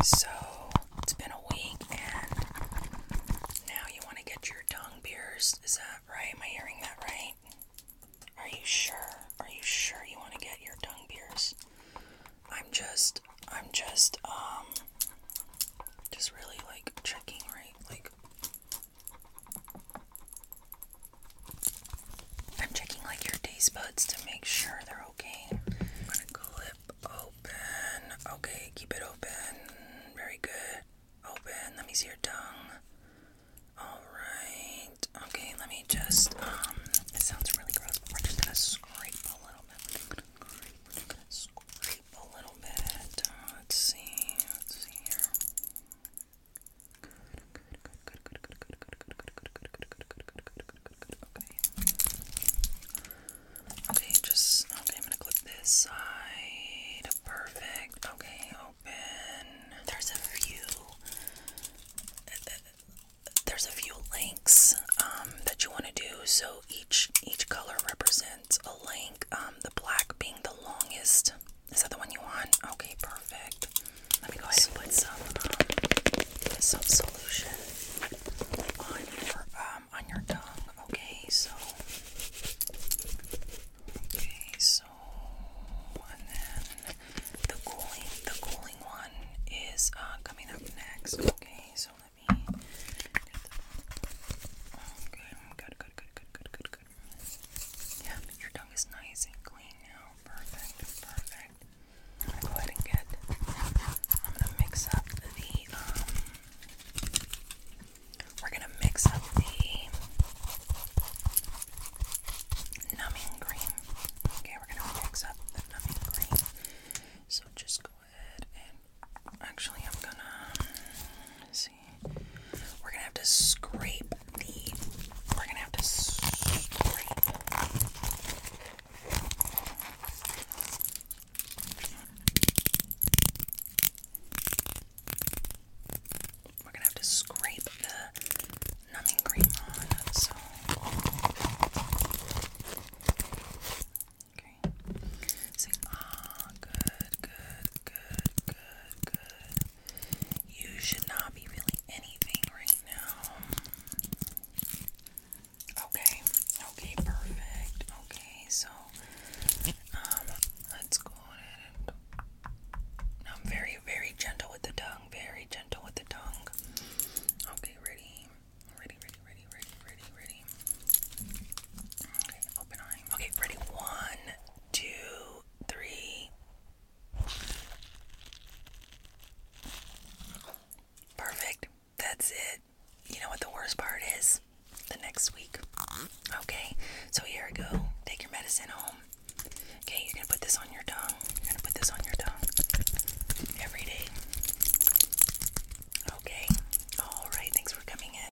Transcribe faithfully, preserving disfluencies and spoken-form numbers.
So it's been a week and now you want to get your tongue pierced. Is that right? Am I hearing that right? Are you sure? Are you sure you want to get your tongue pierced? I'm just, I'm just, um, just really like checking, right? Like, I'm checking like your taste buds to make sure they're okay. I'm gonna clip open. Okay, keep it open. Very good. Open. Let me see your tongue. Alright. Okay, let me just, um, it sounds really gross, but we're just gonna scrape a little bit. We're just gonna scrape a little bit. Uh, let's see. Let's see here. Good, good, good, good, good, good, good, good, good, good, good, good, good, good, good, good, good. Okay. Okay, just, okay, I'm gonna clip this side. Perfect. Okay, open. There's a few there's a few links um, that you want to do. So each each color represents a link. Um, the black being the longest. Is that the one you want? Okay, perfect. Let me go ahead and put some um, some solution on your um, on your tongue. Okay, so okay, so and then the cooling the cooling one is uh, coming up next. Okay, so let me. Okay, good, good, good, good, good, good, good. Yeah, your tongue is nice and clean now. Perfect, perfect. I'm gonna go ahead and get. I'm gonna mix up the. Um, we're gonna mix up the numbing cream. Okay, we're gonna mix up the numbing cream. So just go ahead and. Actually, I'm gonna. Let's see. We're gonna have to scrape the. We're gonna have to scrape. We're gonna have to scrape the numbing cream on. So. Okay. Say ah, good, good, good, good, good. You should not be feeling anything right now. Okay, okay, perfect. Okay, so um, let's go ahead and I'm very, very gentle with the tongue. Very gentle with the tongue. Okay, ready, ready, ready, ready, ready, ready, ready. Okay, open eye. Okay, ready. One, two, three. Perfect. That's it. You know what the worst part is? The next week. Okay, so here we go. Take your medicine home. Okay, you're gonna put this on your tongue. You're gonna put this on your tongue.